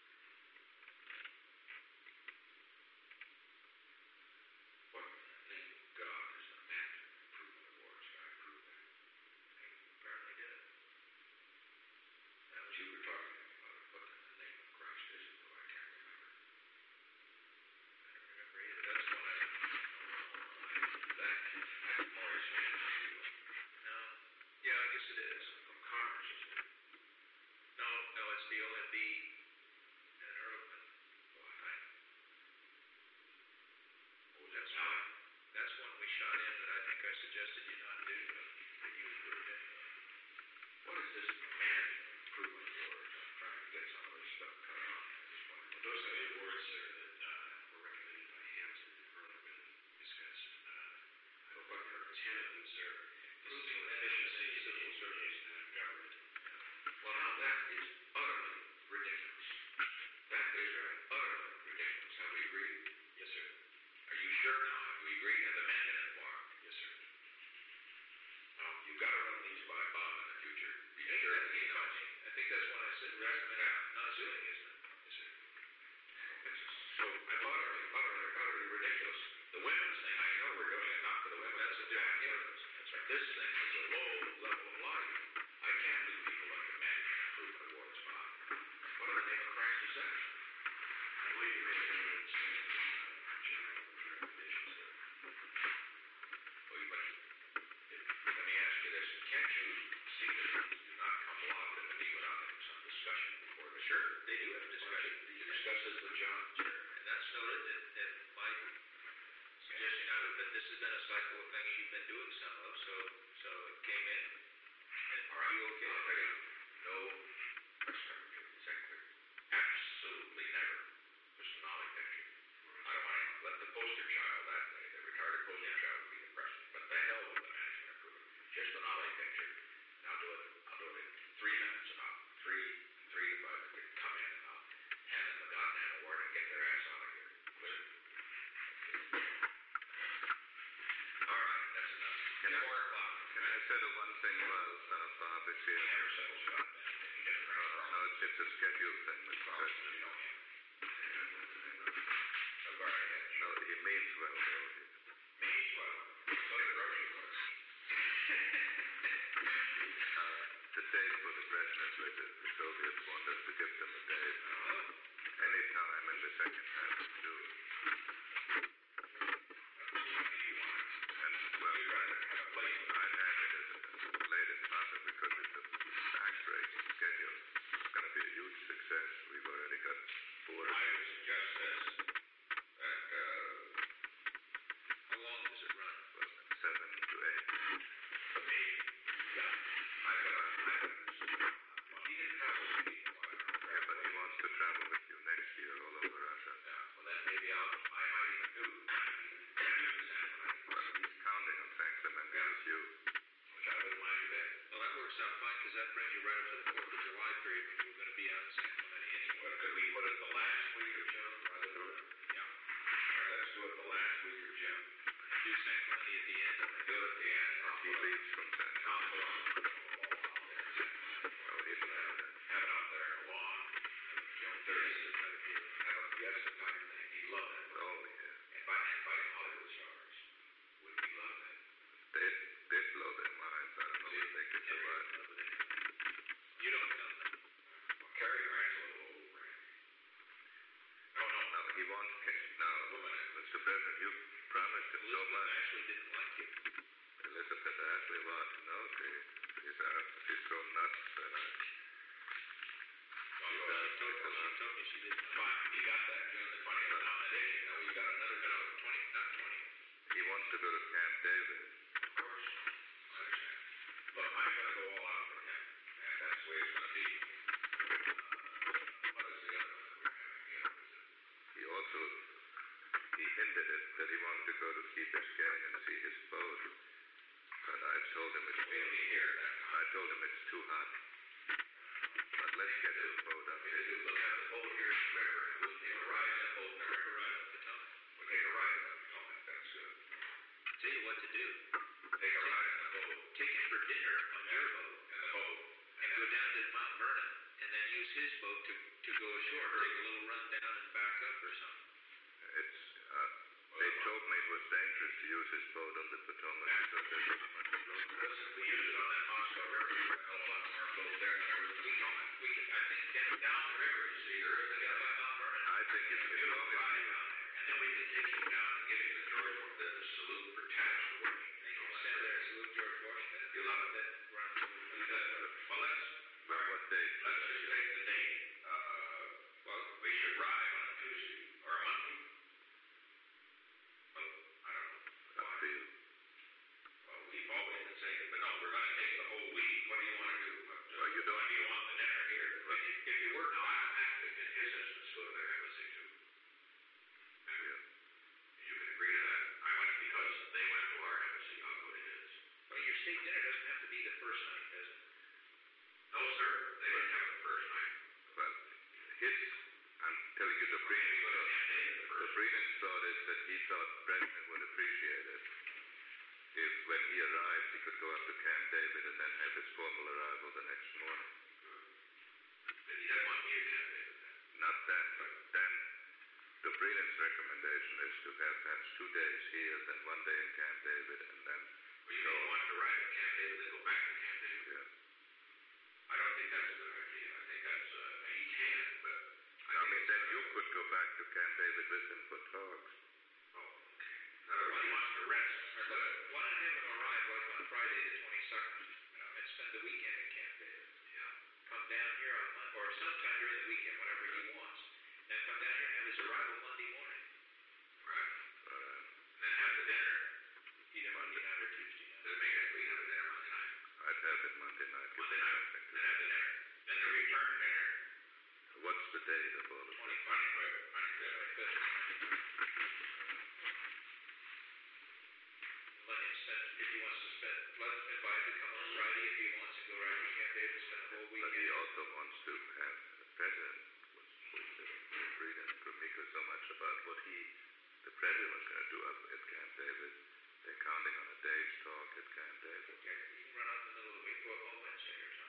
What in the name of God is the Management Improvement Awards guy prove that? They apparently did. That was you were talking to me about it. What in the name of Christ is it, though? I can't remember. I don't remember either. That's one I, That, that's Maurice Management deal. no. Yeah, I guess it is. From Congress, isn't it? No, no, it's the O M B and Ehrlichman. Oh, I think. Oh, was that That's now? one. That's one we shot in that I think I suggested you not do, but that you approved anyway. What is this Management Improvement Awards? I'm trying to get some of this stuff cut out. I just wonder what Those are the awards, sir, that uh, were recommended by Hampton and Ehrlichman. Discussed. Uh, I hope I've heard ten of them, sir. Improving Improving efficiency efficiency of in civil service. in, uh, government. Well, now that is utterly ridiculous. That is utterly ridiculous. Have we agreed? Yes, sir. Are you sure now? Have we agreed? Have the men been informed? Yes, sir. Now, you've got to run these by Bob in the future. Be I think sure that's that he the knows. I think that's one I said recommend not doing, isn't it? Yes, sir. It's so utterly, utterly, utterly ridiculous. The women's thing, I know we're doing it not for the women. That's a different Yeah. difference. That's right. This thing is a low level of life. I can't do people like the Management Improvement Awards, Bob. What in the name of Christ is that? I believe you're making a mistake in uh, general recommendations, sir. Well, but let me ask you this. Can't you see that things do not come along to me without having some discussion before the Sure, they do have discussion. Did you discuss this with John? Sure, and that's noted, and, and my suggestion out of that this has been a cycle of things you've been doing some of, so so it came in. And All right. are you okay? I'll tell you. No press secretary, secretary. Absolutely never. Just a knowledge picture. I don't want to let the poster child that day, the retarded poster Yeah. child be the president. But the hell with the Management Improvement. Just a knowledge picture. And I'll do it. I'll do it in three minutes. About three, three to five. They come in and I'll hand them the goddamn award and get their ass out of here. Clear. office here? He never said it was about anything. He didn't bring it No, it's, it's a schedule thing, Mister Oh, President. you know him. So go right ahead. No, he means well, though. Means well. So did Rosie was. Uh, the date for the Brezhnev visit, the Soviets want us to give them a date. Any time in the second half of June. And, well, I've had it as, as late as possible because it's a back-breaking schedule. It's going to be a huge success. We've already got four. I would suggest this. That, uh, how long does it run? Well, seven to eight. Eight? Yeah. I got a, I got a, well, he didn't travel with me for a while. Yeah, but he wants to travel with you next year all over Russia. Yeah, well then maybe I'll, I might even do, I might even do the San Clemente. Well, he's counting on San Clemente Yeah. with you. Which I wouldn't mind a bit. Well, that works out fine, because that brings you right up to the fourth of July period when you were going to be out in San Clemente anyway. Well, could we put it the last week of June rather than, yeah. All right, let's do it the last week of June. Do San Clemente at the end, and do it at the end. And he leaves from San And I'll Clemente. put on the ball out there in San Clemente. Oh, he can have that. Have it out there in the lawn. June thirtieth, have a fiesta type thing. He'd love that. Oh, yeah. Invite, invite Hollywood stars. Would he love that? They, they blow their minds. I don't know if they could survive. You don't know them. Well, Cary Grant's a little old, Grant. No, no, No, he wants kids. Now, Mister President, you promised him so Elizabeth much. actually didn't like you. Elizabeth Ashley what? No, she, she's out. She's so nuts that I... Well, she told, well, she told me she didn't. Fine, you got that June the twentieth nomination. Now we got another, no, twenty, not twenty. He wants to go to Camp David. Of course. I understand. Look, I'm going to go all out for him. And that's the way it's going to be. Uh, what is the other one that we're having here? He also, he hinted at that he wanted to go to Key Biscayne and see his boat. But I told him it's... We'll be here at that time. I told him it's too hot. But let's get his boat up here. We'll have the boat here in the river, and we'll take a ride in the boat in the river right up the Potomac. We'll take a ride in the Potomac. That's good. Tell you what to do. Take a ride in the boat. Take him for dinner on your boat. In the boat. And go down to Mount Vernon, and then use his boat to, to go ashore. Take a little run down and back up or something. It's, uh, they told me it was dangerous to use his boat on the Potomac because there's so much float. Listen, we use it on that Moscow River. We got a lot more boats there than there was. We don't. We can, I think down, down the river, you see, there is down by Mount Vernon. I think it's as long as Ride you... down there, and then we can take him down and give him the George the, the salute for tax for working. They can stand there and salute George Washington. You love it, then run. Well, let's. But what date? Let's just take the date. Uh, well, we should ride on a Tuesday or a Monday. Well, I don't know. Up to you. Well, we've always been saying it, but no, we're going to take the whole week. What do you want to do? What, uh, Well, you don't- When do you want the dinner here? If you, if you work now, I'm active in his instance, go to their embassy too. And Yeah. you can agree to that. I went because they went to our embassy. I'll go to his. Well, your state dinner doesn't have to be the first night, does it? No, sir. They didn't have the first night. Well, his... I'm telling you, the Maybe Breenan go to thought... Camp David the The first. Breenan's thought is that he thought Brezhnev would appreciate it if, when he arrived, he could go up to Camp David and then have his formal arrival the next morning. But he doesn't want me to Camp David then. Not then, but then the Breenan's recommendation is to have perhaps two days here, then one day in Camp David, and then Well, you mean you want to ride to Camp David, then go back to Camp David? yeah. I don't think that's a good idea. I think that's, uh, he can, but I I think mean, it's, then uh, you could go back to Camp David with him for talks. Oh, okay. In other words, he wants to rest. Or look, why not have him arrive like on Friday the twenty-second, you know, and spend the weekend in Camp David? Yeah. Come down here on Monday, or sometime during the weekend, whenever he wants. And come down here and have his arrival Monday morning. Right. All right. And then have the dinner either Monday night or Tuesday night. Then make it, we have a dinner Monday night. I'd have it Monday night. give Monday him night, something to then have the dinner. Then the return dinner, What's the date of all of this? twenty, twenty-fifth, twenty-fifth. Let him spend, if he wants to spend, let him invite him to come on Friday if he wants to go right to Camp David, spend the whole But weekend. he also wants to have the president was was reading Gromyko so much about what he, the president, was going to do up at Camp David. They're counting on a day's talk at Camp David. Okay, you can run out in the middle of the week, go up on Wednesday or something.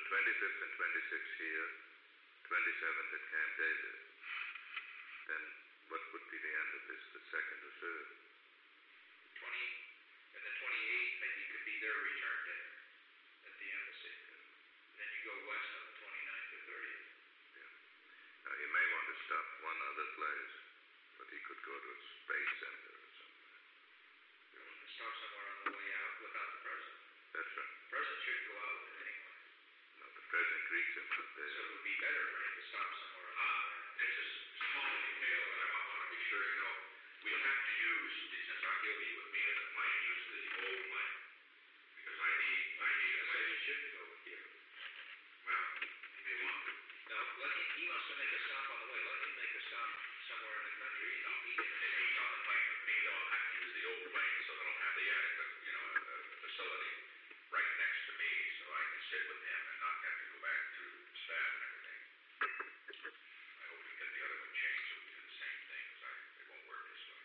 twenty-fifth and twenty-sixth here, twenty-seventh at Camp David. Then what would be the end of this, the second or third? Twenty and the twenty-eighth, maybe could be their return dinner at the embassy. And then you go west on the twenty-ninth or thirtieth. Yeah. Now he may want to stop one other place, but he could go to a space center or something. You want to stop somewhere on the way out without the president. That's right. The president shouldn't go out with him anyway. No, the president greets him out there. So it would be better for him to stop somewhere on the Ah, way out. it's a s- small detail, but I want to be sure you know. We have to use, since I he'll be with me in the plane, use the old plane. Because I need, I need a So place. he shouldn't go with you. Well, he may want to. No, let him, he wants to make a stop on the way. Let him make a stop somewhere in the country. No, He, if he, he's on the plane with me, though, I'll have to use the old plane so that I'll have the adequate, you know, uh, facility right next to me so I can sit with him and not have to go back to staff and everything. I hope we get the other one changed so we do the same thing, because I, it won't work this way.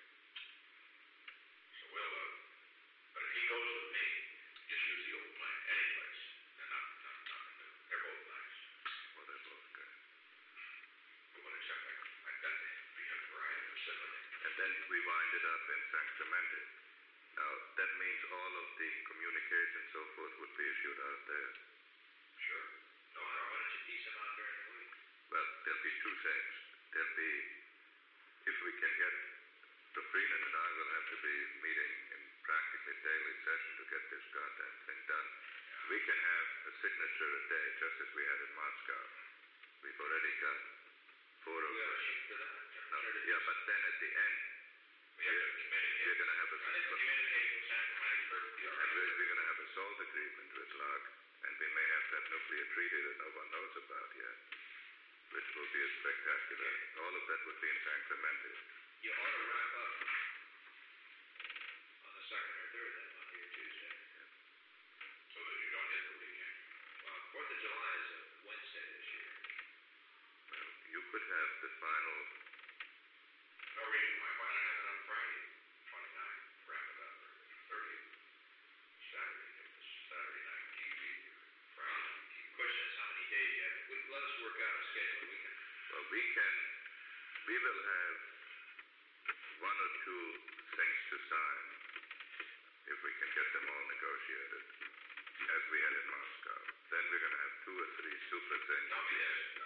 So we'll, uh, but if he goes with me, just use the old plane, any place. They're not, not, nothing new. They're both nice. Well, they're both good. Well, except I, I've got to be a variety of facility. And then we wind it up in San Clemente. Now, that means all of the communication and so forth would be issued out there. Sure. No why problem. don't you piece him out during the week? Well, there'll be two things. There'll be, if we can get, Dufresne and I will have to be meeting in practically daily session to get this goddamn thing done. Yeah. We can have a signature a day, just as we had in Moscow. We've already got four of We ought them. to shoot for that. No, yeah, but then at the end, We have to communicate. we're going to have a I think the communication from San Clemente is perfectly all and right. we're, we're going to have a salt agreement with Locke, and we may have that nuclear treaty that no one knows about yet, which will be a spectacular. All of that would be in San Clemente. You ought to wrap up on the second or third, then Monday or Tuesday. So that you don't hit the weekend. Well, Fourth of July is a Wednesday this year. Well, you could have the final. No reason why. Why not have it on Friday, twenty-ninth? Wrap it up, or thirtieth. Saturday, get this Saturday night T V, or Friday night T V. The question is how many days you have. We, let us work out a schedule. We can. Well, we can. We will have one or two things to sign if we can get them all negotiated, as we had in Moscow. Then we're going to have two or three super things. Tell me this.